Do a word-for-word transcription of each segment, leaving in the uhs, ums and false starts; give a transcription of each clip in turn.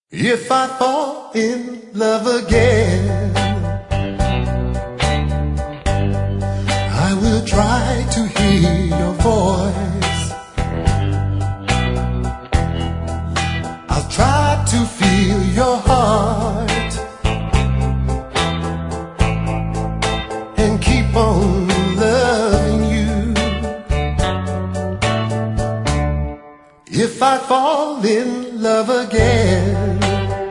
If I fall in love again, I will try to hear your voice. I'll try to feel your heart and keep on loving you. If I fall in love again,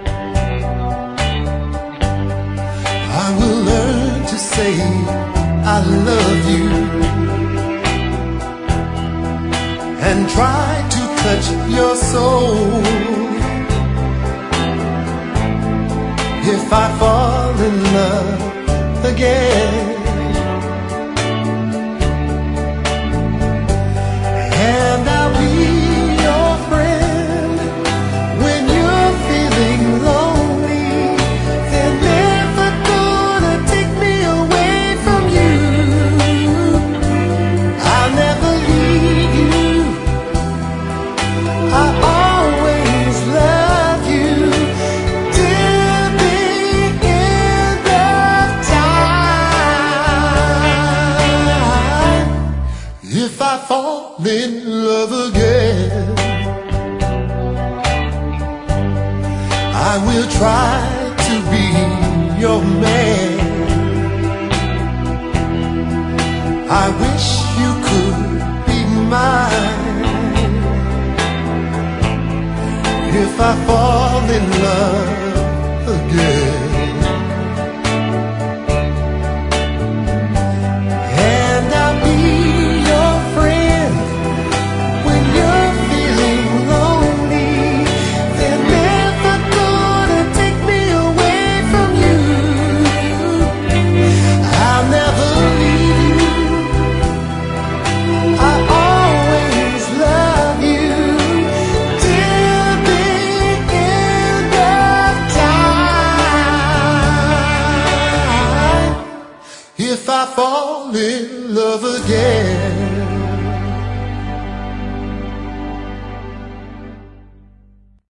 I will learn to say I love you and try to touch your soul. If I fall in love again, and I'll be your friend when you're feeling lonely, then never gonna take me away from you. I'll never leave you, I always love you till the end of time. If I fall in love again, I will try to be your man. I wish you could be mine. If I fall in love again, and I'll be your friend when you're feeling lonely, they're never gonna take me away from you. I'll never leave you, I always love you till the end of time. If I fall in love again,